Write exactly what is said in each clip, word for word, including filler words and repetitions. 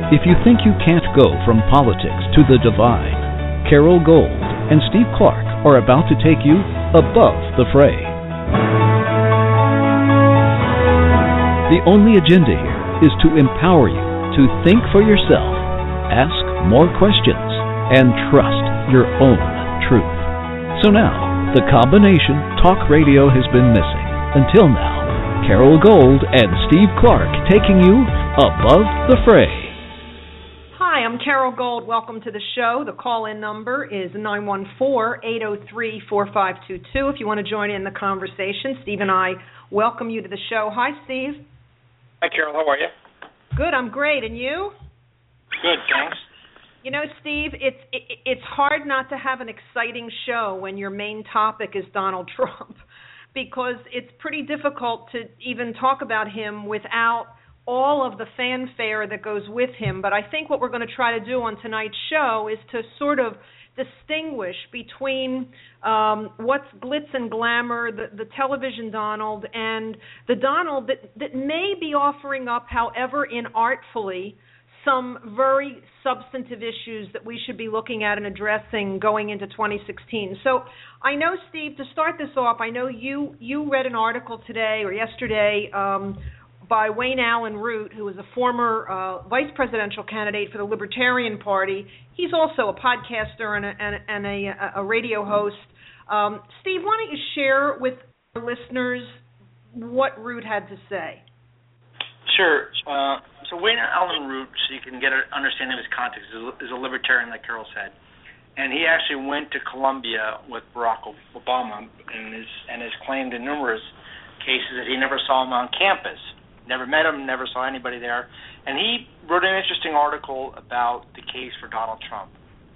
If you think you can't go from politics to the divine, Carol Gold and Steve Clark are about to take you above the fray. The only agenda here is to empower you to think for yourself, ask more questions, and trust your own truth. So now, the combination talk radio has been missing. Until now, Carol Gold and Steve Clark taking you above the fray. Hi, I'm Carol Gold. Welcome to the show. The call-in number is nine one four, eight oh three, four five two two. If you want to join in the conversation, Steve and I welcome you to the show. Hi, Steve. Hi, Carol. How are you? Good. I'm great. And you? Good, thanks. You know, Steve, it's it, it's hard not to have an exciting show when your main topic is Donald Trump, because it's pretty difficult to even talk about him without all of the fanfare that goes with him. But I think what we're going to try to do on tonight's show is to sort of distinguish between um, what's glitz and glamour, the, the television Donald, and the Donald that, that may be offering up, however inartfully, some very substantive issues that we should be looking at and addressing going into twenty sixteen. So I know, Steve, to start this off, I know you, you read an article today or yesterday um, by Wayne Allen Root, who is a former uh, vice presidential candidate for the Libertarian Party. He's also a podcaster and a, and a, and a, a radio host. Um, Steve, why don't you share with our listeners what Root had to say? Sure. Uh, so Wayne Allen Root, so you can get an understanding of his context, is a, is a libertarian, like Carol said. And he actually went to Colombia with Barack Obama and, is, and has claimed in numerous cases that he never saw him on campus. Never met him, never saw anybody there. And he wrote an interesting article about the case for Donald Trump.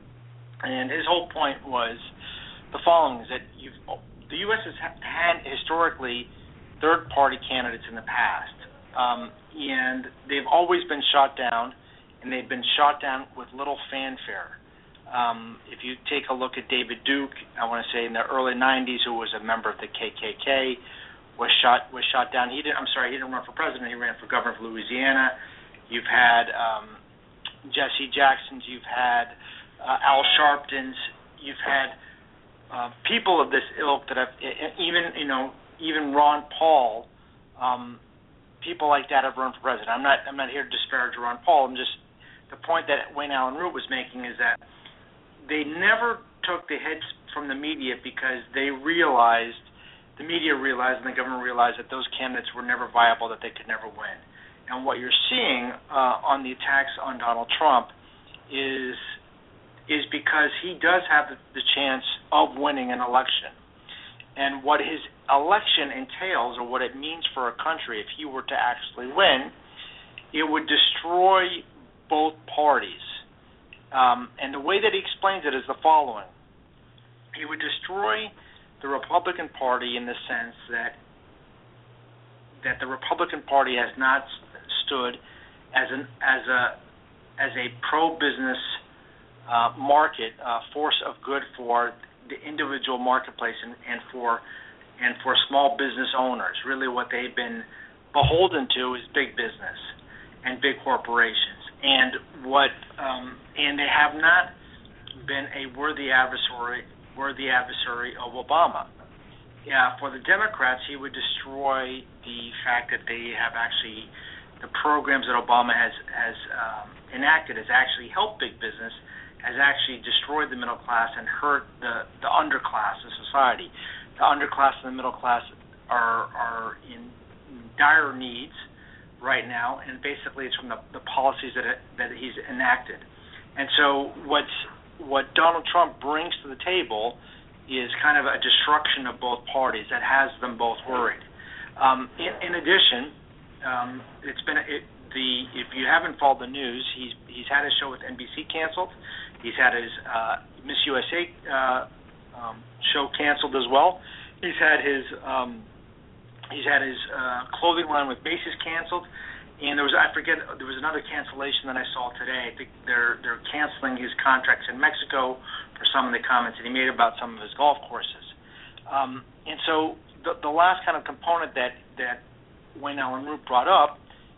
And his whole point was the following, is that you've, the U S has had historically third-party candidates in the past. Um, and they've always been shot down, and they've been shot down with little fanfare. Um, if you take a look at David Duke, I want to say in the early nineties, who was a member of the K K K, was shot was shot down. He didn't. I'm sorry, he didn't run for president. He ran for governor of Louisiana. You've had um, Jesse Jacksons. You've had uh, Al Sharptons. You've had uh, people of this ilk that have even you know even Ron Paul. Um, people like that have run for president. I'm not. I'm not here to disparage Ron Paul. I'm just the point that Wayne Allen Root was making is that they never took the hits from the media because they realized. The media realized and the government realized that those candidates were never viable, that they could never win. And what you're seeing uh, on the attacks on Donald Trump is is because he does have the, the chance of winning an election. And what his election entails, or what it means for a country if he were to actually win, it would destroy both parties. Um, and the way that he explains it is the following. He would destroy the Republican Party in the sense that that the Republican Party has not stood as an as a as a pro-business uh, market uh, force of good for the individual marketplace and, and for and for small business owners. Really, what they've been beholden to is big business and big corporations, and what um, and they have not been a worthy adversary. were the adversary of Obama. Yeah, for the Democrats, he would destroy the fact that they have actually, the programs that Obama has has um, enacted has actually helped big business, has actually destroyed the middle class and hurt the, the underclass of society. The underclass and the middle class are are in dire needs right now, and basically it's from the, the policies that it, that he's enacted. And so what's what Donald Trump brings to the table is kind of a destruction of both parties that has them both worried. Um, in, in addition, um, it's been it, the if you haven't followed the news, he's he's had his show with N B C canceled. He's had his uh, Miss U S A uh, um, show canceled as well. He's had his um, he's had his uh, clothing line with Macy's canceled. And there was, I forget, there was another cancellation that I saw today. I think they're they're canceling his contracts in Mexico for some of the comments that he made about some of his golf courses. Um, and so the, the last kind of component that, that Wayne Allen Root brought up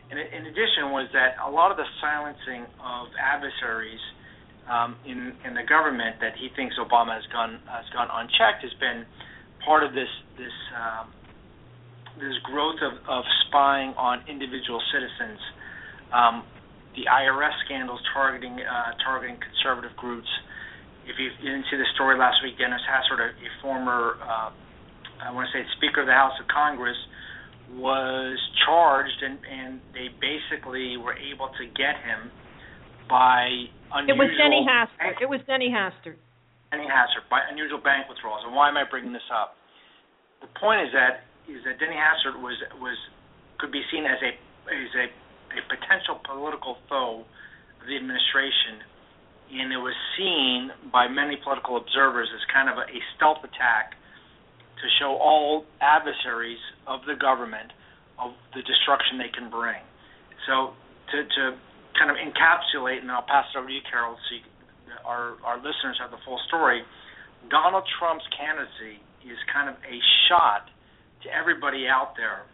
in, in addition was that a lot of the silencing of adversaries um, in, in the government that he thinks Obama has gone has gone unchecked has been part of this this um, this growth of, of spying on individual citizens. Um, the I R S scandals targeting uh, targeting conservative groups. If you, you didn't see the story last week, Dennis Hastert, a, a former, uh, I want to say, Speaker of the House of Congress, was charged, and, and they basically were able to get him by unusual... It was Denny Hastert. It was Denny Hastert. Denny Hastert, by unusual bank withdrawals. And why am I bringing this up? The point is that is that Denny Hastert was was could be seen as a as a, a potential political foe of the administration, and it was seen by many political observers as kind of a, a stealth attack to show all adversaries of the government of the destruction they can bring. So to, to kind of encapsulate, and I'll pass it over to you, Carol, so you, our, our listeners have the full story, Donald Trump's candidacy is kind of a shot to everybody out there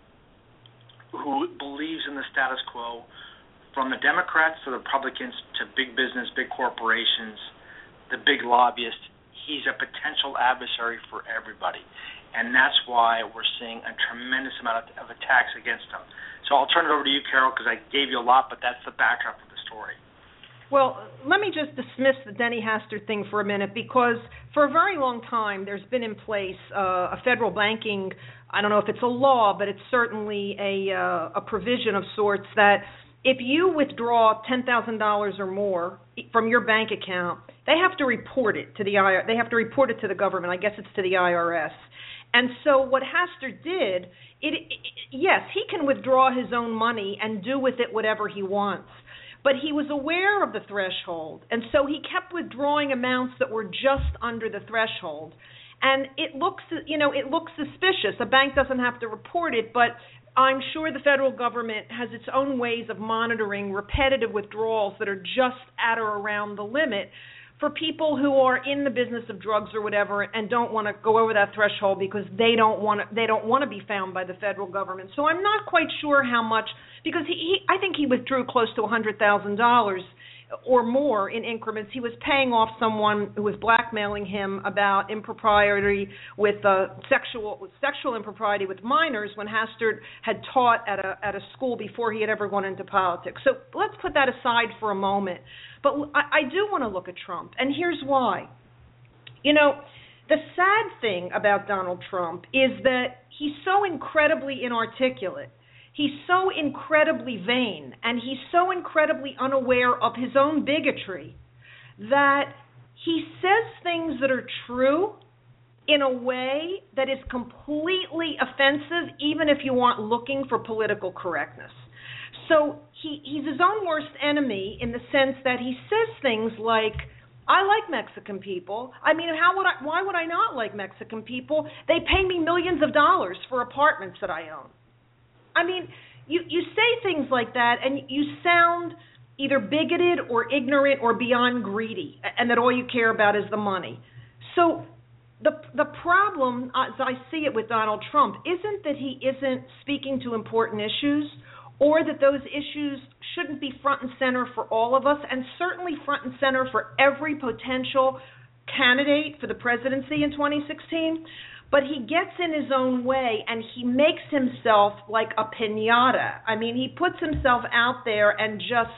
who believes in the status quo, from the Democrats to the Republicans to big business, big corporations, the big lobbyists. He's a potential adversary for everybody. And that's why we're seeing a tremendous amount of, of attacks against him. So I'll turn it over to you, Carol, because I gave you a lot, but that's the backdrop of the story. Well, let me just dismiss the Denny Hastert thing for a minute, because for a very long time there's been in place uh, a federal banking, I don't know if it's a law, but it's certainly a, uh, a provision of sorts that if you withdraw ten thousand dollars or more from your bank account, they have to report it to the I R S. They have to report it to the government. I guess it's to the I R S. And so what Hastert did, it, it, yes, he can withdraw his own money and do with it whatever he wants. But he was aware of the threshold, and so he kept withdrawing amounts that were just under the threshold. And it looks, you know, it looks suspicious. A bank doesn't have to report it, but I'm sure the federal government has its own ways of monitoring repetitive withdrawals that are just at or around the limit for people who are in the business of drugs or whatever and don't want to go over that threshold because they don't want to, they don't want to be found by the federal government. So I'm not quite sure how much, because he, he I think he withdrew close to one hundred thousand dollars or more in increments. He was paying off someone who was blackmailing him about impropriety with uh, sexual sexual impropriety with minors when Hastert had taught at a at a school before he had ever gone into politics. So let's put that aside for a moment. But I, I do want to look at Trump, and here's why. You know, the sad thing about Donald Trump is that he's so incredibly inarticulate. He's so incredibly vain, and he's so incredibly unaware of his own bigotry that he says things that are true in a way that is completely offensive, even if you aren't looking for political correctness. So he, he's his own worst enemy in the sense that he says things like, I like Mexican people. I mean, how would I, why would I not like Mexican people? They pay me millions of dollars for apartments that I own. I mean, you, you say things like that and you sound either bigoted or ignorant or beyond greedy, and that all you care about is the money. So the the problem, as I see it with Donald Trump, isn't that he isn't speaking to important issues or that those issues shouldn't be front and center for all of us, and certainly front and center for every potential candidate for the presidency in twenty sixteen. But he gets in his own way, and he makes himself like a piñata. I mean, he puts himself out there and just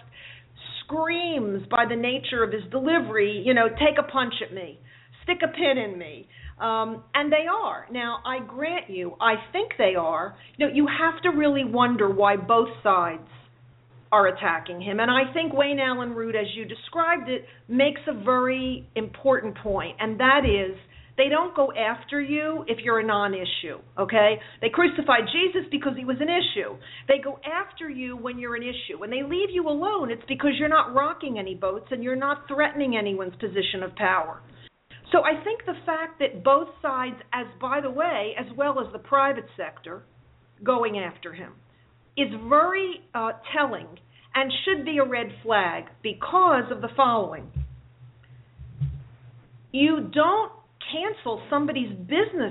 screams by the nature of his delivery, you know, take a punch at me, stick a pin in me. Um, and they are. Now, I grant you, I think they are. You know, you have to really wonder why both sides are attacking him. And I think Wayne Allen Root, as you described it, makes a very important point, and that is, they don't go after you if you're a non-issue, okay? They crucified Jesus because he was an issue. They go after you when you're an issue. When they leave you alone, it's because you're not rocking any boats and you're not threatening anyone's position of power. So I think the fact that both sides, as by the way, as well as the private sector, going after him, is very uh, telling and should be a red flag because of the following. You don't cancel somebody's business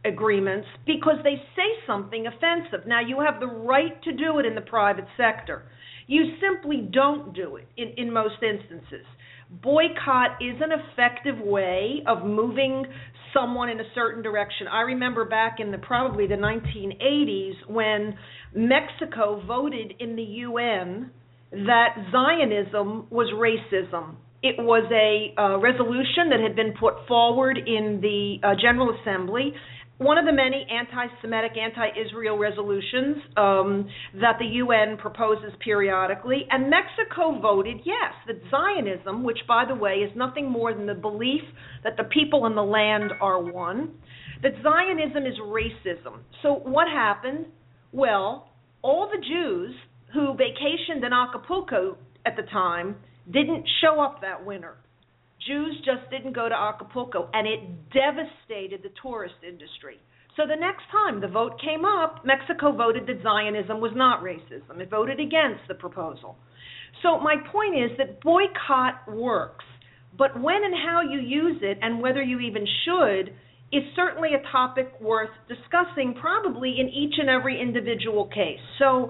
agreements because they say something offensive. Now, you have the right to do it in the private sector. You simply don't do it in, in most instances. Boycott is an effective way of moving someone in a certain direction. I remember back in the probably the nineteen eighties when Mexico voted in the U N that Zionism was racism. It was a uh, resolution that had been put forward in the uh, General Assembly, one of the many anti-Semitic, anti-Israel resolutions um, that the U N proposes periodically. And Mexico voted yes, that Zionism, which, by the way, is nothing more than the belief that the people in the land are one, that Zionism is racism. So what happened? Well, all the Jews who vacationed in Acapulco at the time didn't show up that winter. Jews just didn't go to Acapulco, and it devastated the tourist industry. So the next time the vote came up, Mexico voted that Zionism was not racism. It voted against the proposal. So my point is that boycott works, but when and how you use it and whether you even should is certainly a topic worth discussing, probably in each and every individual case. So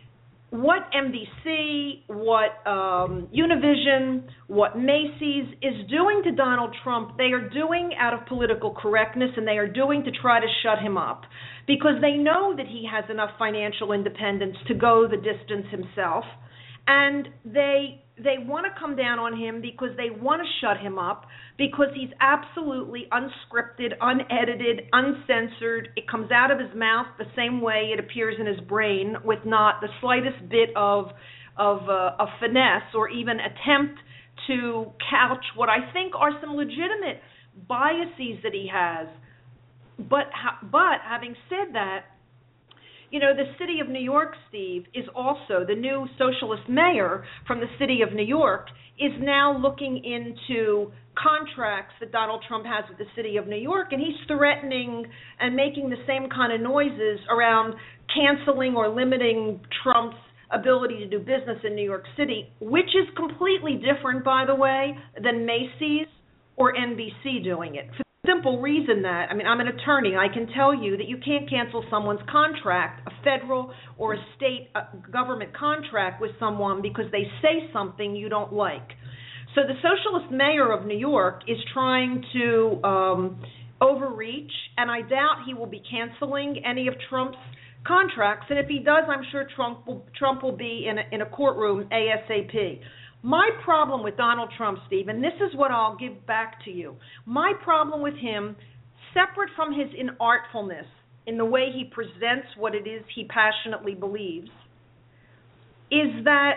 what N B C, what um, Univision, what Macy's is doing to Donald Trump, they are doing out of political correctness, and they are doing to try to shut him up because they know that he has enough financial independence to go the distance himself, and they they want to come down on him because they want to shut him up because he's absolutely unscripted, unedited, uncensored. It comes out of his mouth the same way it appears in his brain, with not the slightest bit of of uh, a finesse or even attempt to couch what I think are some legitimate biases that he has. But but having said that, you know, the city of New York, Steve, is also, the new socialist mayor from the city of New York is now looking into contracts that Donald Trump has with the city of New York, and he's threatening and making the same kind of noises around canceling or limiting Trump's ability to do business in New York City, which is completely different, by the way, than Macy's or N B C doing it. Simple reason that, I mean, I'm an attorney. I can tell you that you can't cancel someone's contract, a federal or a state uh, government contract with someone because they say something you don't like. So the socialist mayor of New York is trying to um, overreach, and I doubt he will be canceling any of Trump's contracts. And if he does, I'm sure Trump will, Trump will be in a, in a courtroom ASAP. My problem with Donald Trump, Steve, and this is what I'll give back to you, my problem with him, separate from his inartfulness in the way he presents what it is he passionately believes, is that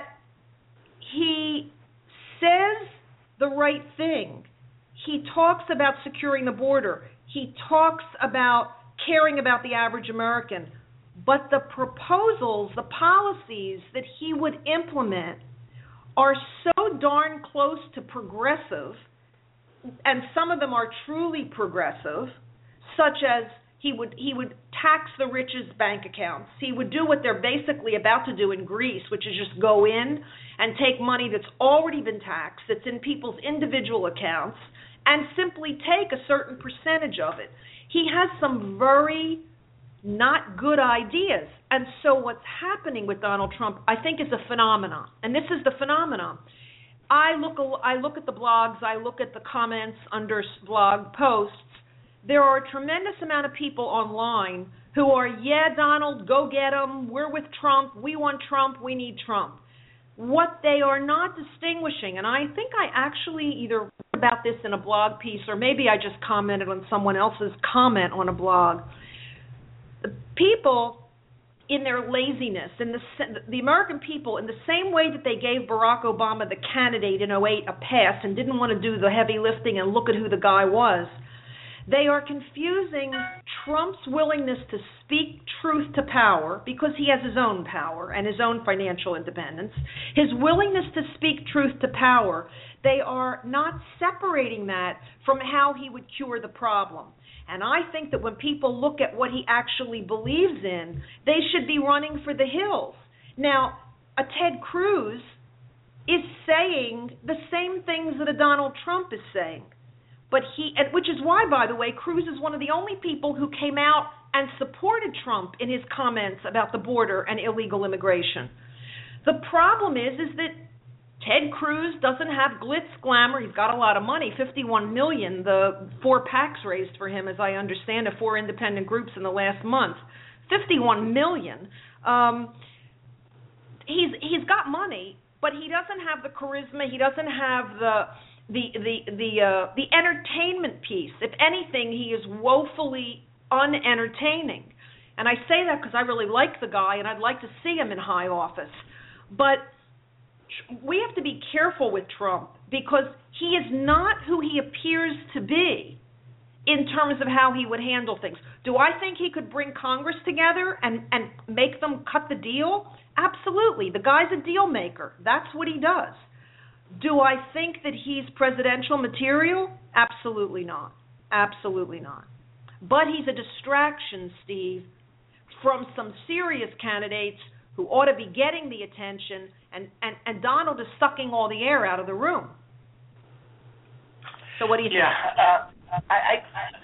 he says the right thing. He talks about securing the border. He talks about caring about the average American. But the proposals, the policies that he would implement are so darn close to progressive, and some of them are truly progressive, such as he would he would tax the rich's bank accounts. He would do what they're basically about to do in Greece, which is just go in and take money that's already been taxed, that's in people's individual accounts, and simply take a certain percentage of it. He has some very not good ideas. And so what's happening with Donald Trump, I think, is a phenomenon. And this is the phenomenon. I look, I look at the blogs, I look at the comments under blog posts. There are a tremendous amount of people online who are, yeah, Donald, go get him. We're with Trump. We want Trump. We need Trump. What they are not distinguishing, and I think I actually either wrote about this in a blog piece or maybe I just commented on someone else's comment on a blog. The people in their laziness, in the the American people, in the same way that they gave Barack Obama, the candidate in oh eight, a pass and didn't want to do the heavy lifting and look at who the guy was, they are confusing Trump's willingness to speak truth to power, because he has his own power and his own financial independence, his willingness to speak truth to power. They are not separating that from how he would cure the problem. And I think that when people look at what he actually believes in, they should be running for the hills. Now, a Ted Cruz is saying the same things that a Donald Trump is saying. But he, and which is why, by the way, Cruz is one of the only people who came out and supported Trump in his comments about the border and illegal immigration. The problem is, is that Ted Cruz doesn't have glitz, glamour. He's got a lot of money, fifty-one million dollars. The four PACs raised for him, as I understand it, four independent groups in the last month. fifty-one million dollars. Um, he's he's got money, but he doesn't have the charisma. He doesn't have the the the the uh, the entertainment piece. If anything, he is woefully unentertaining. And I say that because I really like the guy, and I'd like to see him in high office. But we have to be careful with Trump because he is not who he appears to be in terms of how he would handle things. Do I think he could bring Congress together and, and make them cut the deal? Absolutely. The guy's a deal maker. That's what he does. Do I think that he's presidential material? Absolutely not. Absolutely not. But he's a distraction, Steve, from some serious candidates who ought to be getting the attention, and, and, and Donald is sucking all the air out of the room. So what do you yeah, think? Yeah, uh, I, I,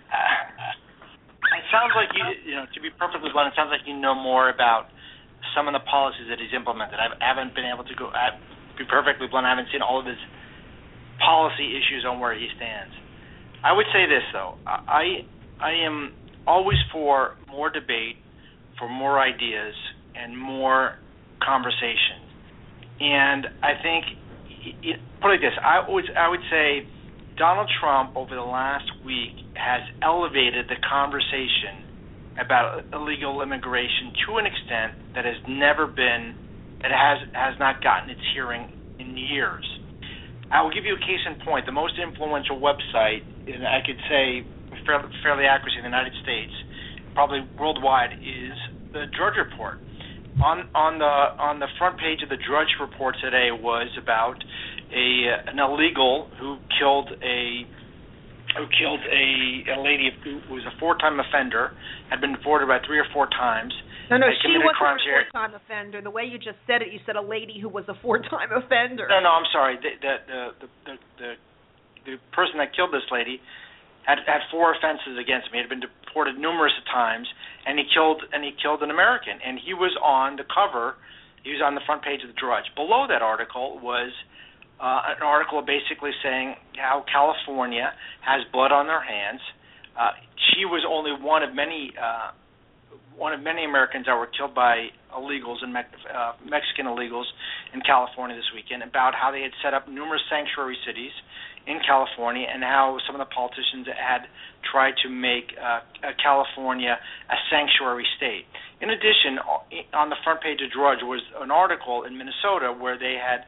I, it sounds like you, you know, to be perfectly blunt, it sounds like you know more about some of the policies that he's implemented. I haven't been able to go, I, to be perfectly blunt, I haven't seen all of his policy issues on where he stands. I would say this, though. I, I am always for more debate, for more ideas, and more conversation. And I think, put it like this, I would, I would say Donald Trump over the last week has elevated the conversation about illegal immigration to an extent that has never been, that has, has not gotten its hearing in years. I will give you a case in point. The most influential website, and I could say fairly, fairly accurately in the United States, probably worldwide, is the Drudge Report. On on the on the front page of the Drudge Report today was about a an illegal who killed a who killed a, a lady who was a four-time offender, had been deported about three or four times. No, no, she wasn't a four-time offender. The way you just said it, you said a lady who was a four-time offender. No, no, I'm sorry. The the the the the, the, the person that killed this lady had had four offenses against me. Had been deported numerous times, and he killed and he killed an American. And he was on the cover. He was on the front page of the Drudge. Below that article was uh, an article basically saying how California has blood on their hands. Uh, she was only one of many uh, one of many Americans that were killed by illegals and Me- uh, Mexican illegals in California this weekend. About how they had set up numerous sanctuary cities in California, and how some of the politicians had tried to make uh, California a sanctuary state. In addition, on the front page of Drudge was an article in Minnesota where they had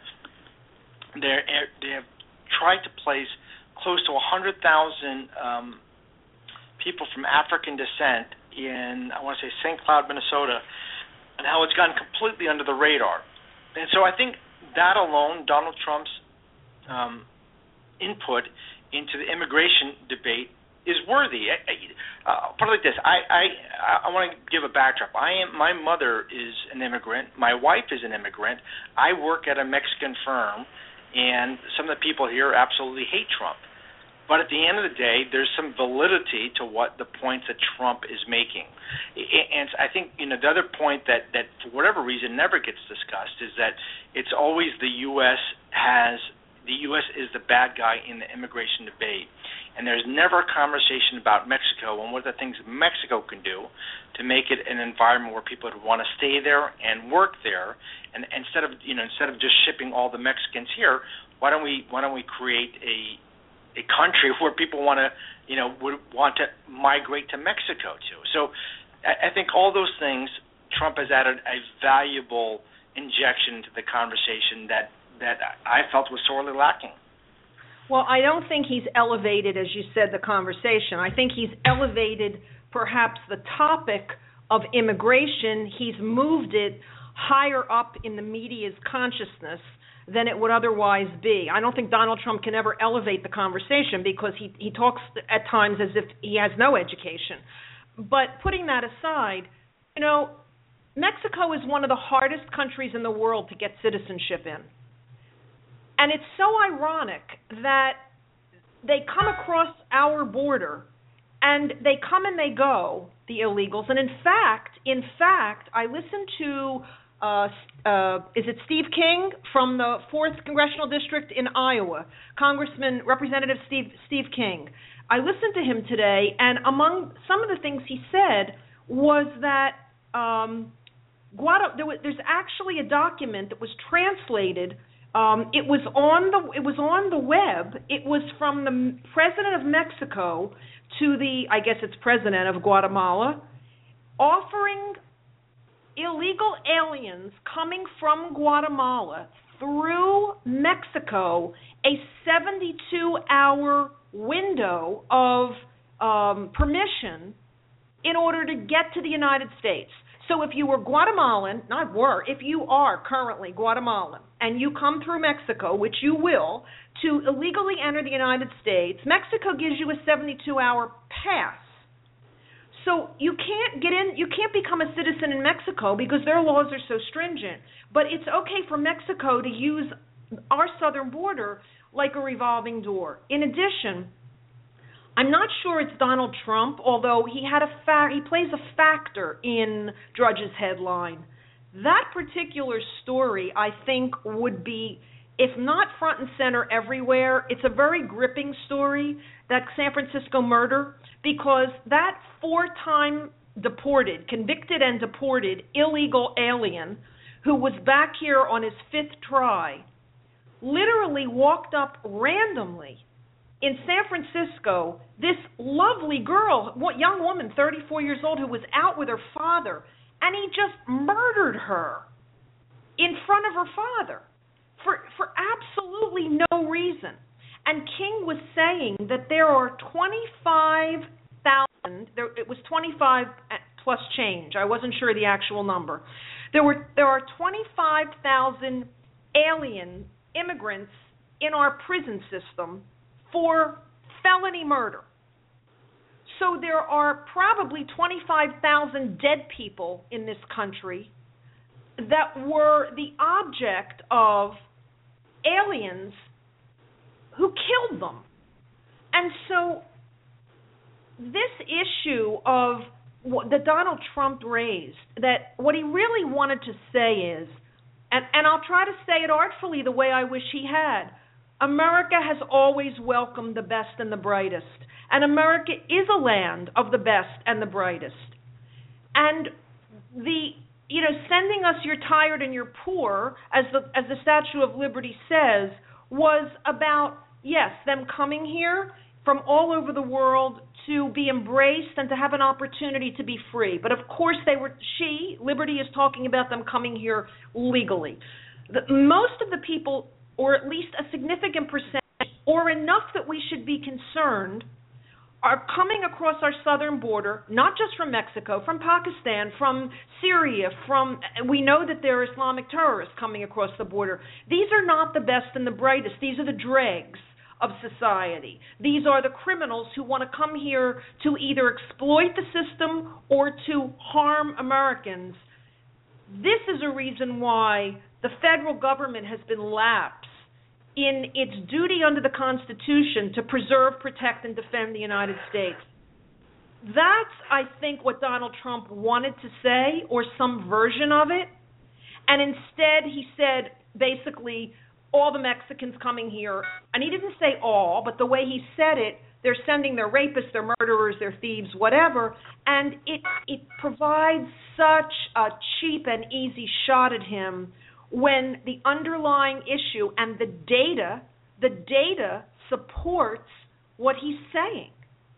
they have tried to place close to one hundred thousand um, people from African descent in, I want to say, Saint Cloud, Minnesota, and how it's gone completely under the radar. And so I think that alone, Donald Trump's um, input into the immigration debate is worthy. Uh, put it like this: I I, I want to give a backdrop. I am my mother is an immigrant. My wife is an immigrant. I work at a Mexican firm, and some of the people here absolutely hate Trump. But at the end of the day, there's some validity to what the points that Trump is making. And I think, you know, the other point that, that for whatever reason never gets discussed is that it's always the U S has the U S is the bad guy in the immigration debate. And there's never a conversation about Mexico and what the things Mexico can do to make it an environment where people would want to stay there and work there. And instead of, you know, instead of just shipping all the Mexicans here, why don't we why don't we create a a country where people want to, you know, would want to migrate to Mexico to. So I, I think all those things, Trump has added a valuable injection to the conversation that, that I felt was sorely lacking. Well, I don't think he's elevated, as you said, the conversation. I think he's elevated perhaps the topic of immigration. He's moved it higher up in the media's consciousness than it would otherwise be. I don't think Donald Trump can ever elevate the conversation because he, he talks at times as if he has no education. But putting that aside, you know, Mexico is one of the hardest countries in the world to get citizenship in. And it's so ironic that they come across our border, and they come and they go, the illegals. And in fact, in fact, I listened to, uh, uh, is it Steve King from the fourth Congressional District in Iowa, Congressman, Representative Steve Steve King. I listened to him today, and among some of the things he said was that um, Guada, there was, there's actually a document that was translated. Um, it was on the it was on the web. It was from the president of Mexico to the, I guess it's president of Guatemala, offering illegal aliens coming from Guatemala through Mexico a seventy-two hour window of um, permission in order to get to the United States. So if you were Guatemalan, not were, if you are currently Guatemalan, and you come through Mexico, which you will, to illegally enter the United States, Mexico gives you a seventy-two hour pass. So you can't get in, you can't become a citizen in Mexico because their laws are so stringent. But it's okay for Mexico to use our southern border like a revolving door. In addition, I'm not sure it's Donald Trump, although he had a fa- he plays a factor in Drudge's headline. That particular story, I think, would be, if not front and center everywhere, it's a very gripping story, that San Francisco murder, because that four-time deported, convicted and deported illegal alien who was back here on his fifth try literally walked up randomly in San Francisco, this lovely girl, young woman, thirty-four years old, who was out with her father, and he just murdered her in front of her father for for absolutely no reason. And King was saying that there are twenty-five thousand, there, it was twenty-five plus change, I wasn't sure the actual number. There were there are twenty-five thousand alien immigrants in our prison system for felony murder. So there are probably twenty-five thousand dead people in this country that were the object of aliens who killed them. And so this issue of what, that Donald Trump raised, that what he really wanted to say is, and, and I'll try to say it artfully the way I wish he had, America has always welcomed the best and the brightest. And America is a land of the best and the brightest. And the, you know, sending us you're tired and you're poor, as the as the Statue of Liberty says, was about, yes, them coming here from all over the world to be embraced and to have an opportunity to be free. But of course they were, she, Liberty, is talking about them coming here legally. The, most of the people, or at least a significant percentage, or enough that we should be concerned, are coming across our southern border, not just from Mexico, from Pakistan, from Syria, from, we know that there are Islamic terrorists coming across the border. These are not the best and the brightest. These are the dregs of society. These are the criminals who want to come here to either exploit the system or to harm Americans. This is a reason why the federal government has been lapsed in its duty under the Constitution to preserve, protect, and defend the United States. That's, I think, what Donald Trump wanted to say, or some version of it. And instead he said, basically, all the Mexicans coming here, and he didn't say all, but the way he said it, they're sending their rapists, their murderers, their thieves, whatever, and it it provides such a cheap and easy shot at him when the underlying issue and the data, the data supports what he's saying.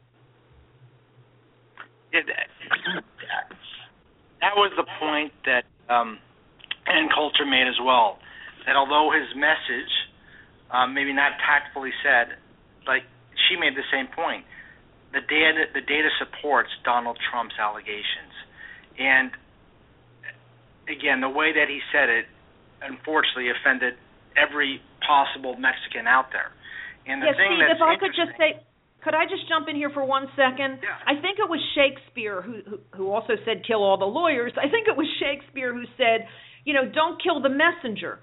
Yeah, that, that was the point that um, Ann Coulter made as well, that although his message, um, maybe not tactfully said, like she made the same point, the data, the data supports Donald Trump's allegations. And again, the way that he said it, unfortunately, offended every possible Mexican out there. And the yeah, thing Steve, that's if I could just say, could I just jump in here for one second? Yeah. I think it was Shakespeare who, who who also said kill all the lawyers. I think it was Shakespeare who said, you know, don't kill the messenger.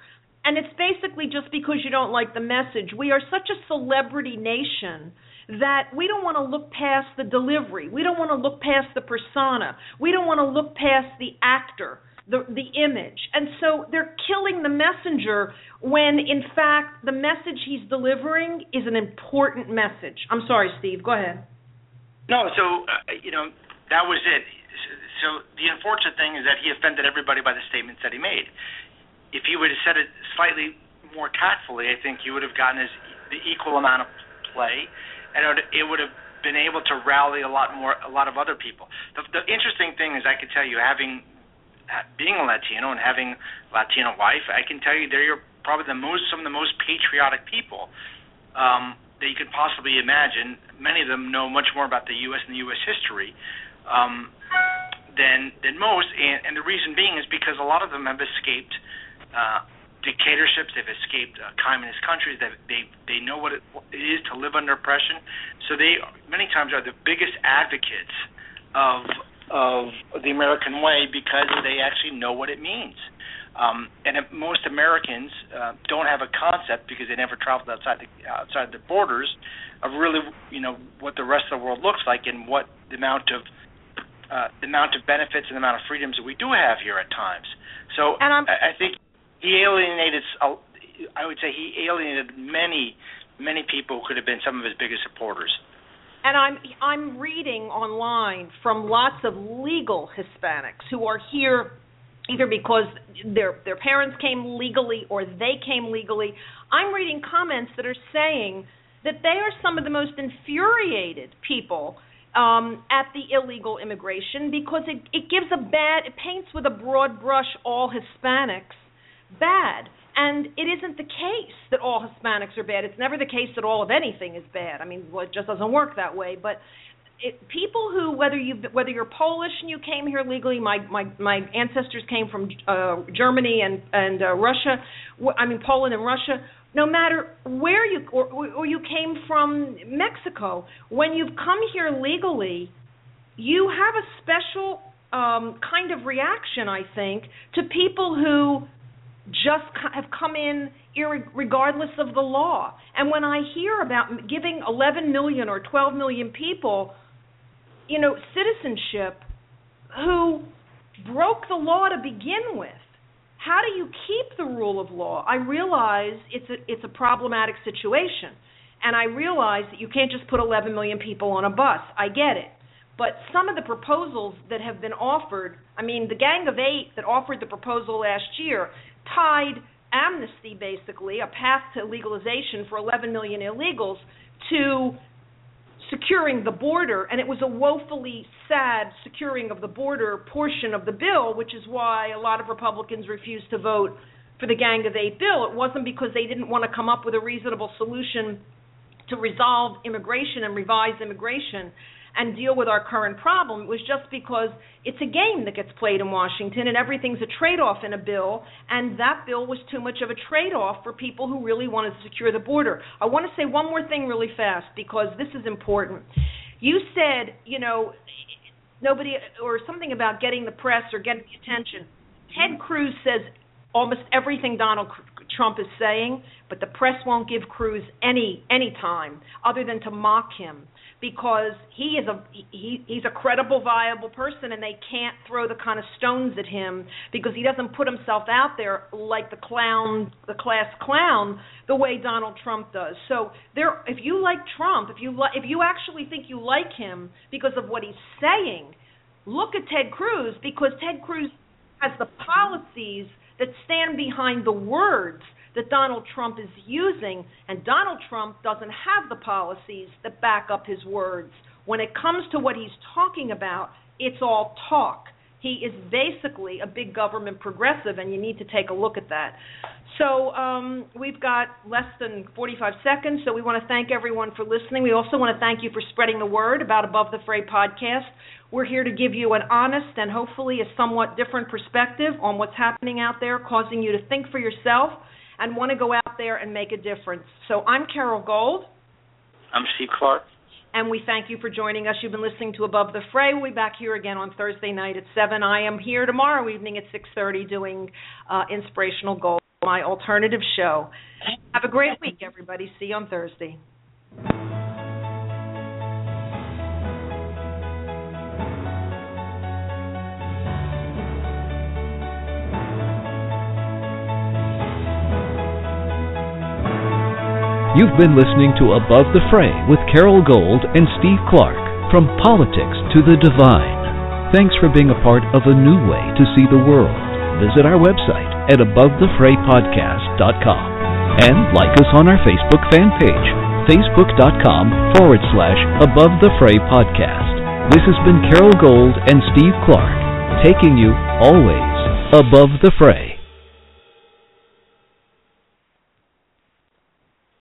And it's basically just because you don't like the message. We are such a celebrity nation that we don't want to look past the delivery. We don't want to look past the persona. We don't want to look past the actor, the the image. And so they're killing the messenger when, in fact, the message he's delivering is an important message. I'm sorry, Steve. Go ahead. No, so, uh, you know, that was it. So the unfortunate thing is that he offended everybody by the statements that he made. If he would have said it slightly more tactfully, I think he would have gotten his, the equal amount of play, and it would have been able to rally a lot more, a lot of other people. The, the interesting thing is, I could tell you, having being a Latino and having a Latino wife, I can tell you they're probably the most, some of the most patriotic people um, that you could possibly imagine. Many of them know much more about the U S and the U S history um, than than most, and, and the reason being is because a lot of them have escaped uh, dictatorships. They've escaped uh, communist countries. They they they know what it, what it is to live under oppression. So they many times are the biggest advocates of of the American way because they actually know what it means. Um, and if most Americans uh, don't have a concept because they never traveled outside the outside the borders of really, you know, what the rest of the world looks like and what the amount of uh, the amount of benefits and the amount of freedoms that we do have here at times. So and I'm- I, I think. He alienated, I would say he alienated many, many people who could have been some of his biggest supporters. And I'm I'm reading online from lots of legal Hispanics who are here either because their their parents came legally or they came legally. I'm reading comments that are saying that they are some of the most infuriated people um, at the illegal immigration because it, it gives a bad, it paints with a broad brush all Hispanics bad. And it isn't the case that all Hispanics are bad. It's never the case that all of anything is bad. I mean, well, it just doesn't work that way. But it, people who, whether you whether you're Polish and you came here legally, my my, my ancestors came from uh, Germany and and uh, Russia. I mean, Poland and Russia. No matter where you or, or you came from Mexico, when you've come here legally, you have a special um, kind of reaction, I think, to people who just have come in regardless of the law. And when I hear about giving eleven million or twelve million people, you know, citizenship who broke the law to begin with, how do you keep the rule of law? I realize it's a, it's a problematic situation. And I realize that you can't just put eleven million people on a bus. I get it. But some of the proposals that have been offered, I mean, the Gang of Eight that offered the proposal last year tied amnesty, basically, a path to legalization for eleven million illegals, to securing the border, and it was a woefully sad securing of the border portion of the bill, which is why a lot of Republicans refused to vote for the Gang of Eight bill. It wasn't because they didn't want to come up with a reasonable solution to resolve immigration and revise immigration and deal with our current problem. It was just because it's a game that gets played in Washington and everything's a trade-off in a bill, and that bill was too much of a trade-off for people who really wanted to secure the border. I want to say one more thing really fast because this is important. You said, you know, nobody, or something about getting the press or getting the attention. Ted Cruz says almost everything Donald Trump is saying, but the press won't give Cruz any any time other than to mock him, because he is a he, he's a credible, viable person, and they can't throw the kind of stones at him because he doesn't put himself out there like the clown, the class clown, the way Donald Trump does. So there, if you like Trump, if you li- if you actually think you like him because of what he's saying, look at Ted Cruz, because Ted Cruz has the policies that stand behind the words that Donald Trump is using, and Donald Trump doesn't have the policies that back up his words. When it comes to what he's talking about, it's all talk. He is basically a big government progressive, and you need to take a look at that. So um, we've got less than forty-five seconds, so we want to thank everyone for listening. We also want to thank you for spreading the word about Above the Fray podcast. We're here to give you an honest and hopefully a somewhat different perspective on what's happening out there, causing you to think for yourself and want to go out there and make a difference. So I'm Carol Gold. I'm Steve Clark. And we thank you for joining us. You've been listening to Above the Fray. We'll be back here again on Thursday night at seven. I am here tomorrow evening at six thirty doing uh, Inspirational Gold. My Alternative Show. Have a great week, everybody. See you on Thursday. You've been listening to Above the Fray with Carol Gold and Steve Clark, from politics to the divine. Thanks for being a part of a new way to see the world. Visit our website at above the fray podcast dot com and like us on our Facebook fan page, facebook.com forward slash Above the Fray podcast. This has been Carol Gold and Steve Clark, taking you always above the fray.